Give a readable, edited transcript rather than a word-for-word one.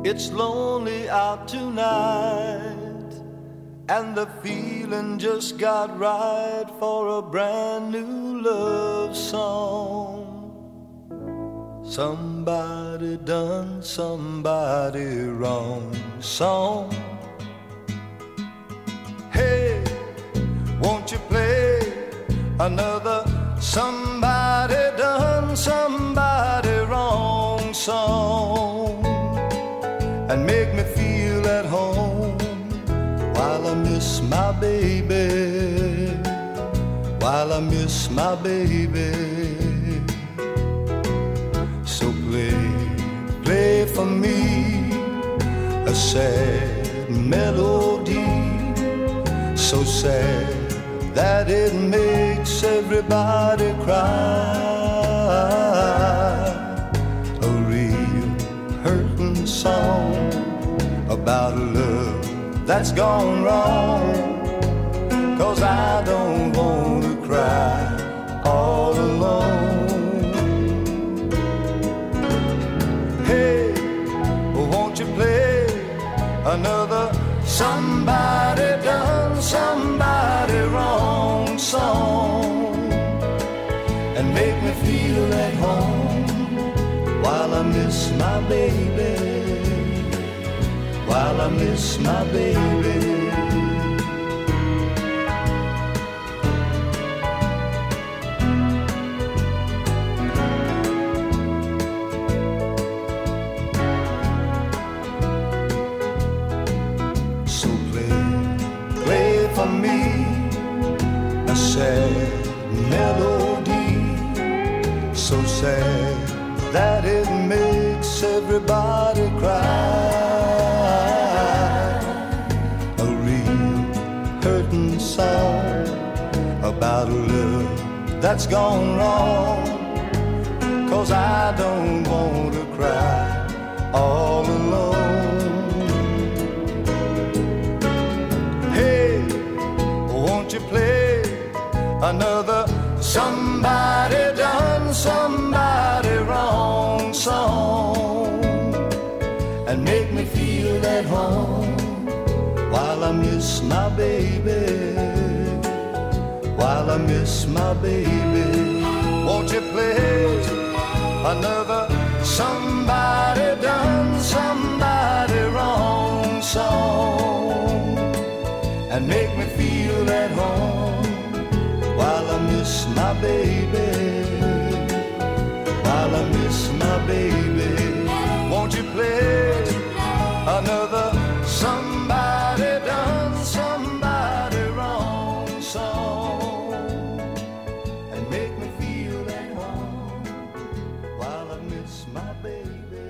It's lonely out tonight, and the feeling just got right for a brand new love song. Somebody done somebody wrong song. Hey, won't you play another somebody done somebody wrong song, and make me feel at home while I miss my baby, while I miss my baby. So play for me a sad melody, so sad that it makes everybody cry. A real hurting song about a love that's gone wrong, 'cause I don't want to cry all alone. Hey, won't you play another somebody done somebody wrong song, and make me feel at home while I miss my baby, while I miss my baby. Sad melody, so sad that it makes everybody cry. A real hurting song about a love that's gone wrong, 'cause I don't want to cry all alone. Hey, won't you play another somebody done somebody wrong song, and make me feel at home while I miss my baby, while I miss my baby. Won't you play another somebody done somebody wrong song, and make me feel at home while I miss my baby, while I miss my baby. Won't you play another somebody done somebody wrong song, and make me feel at home while I miss my baby.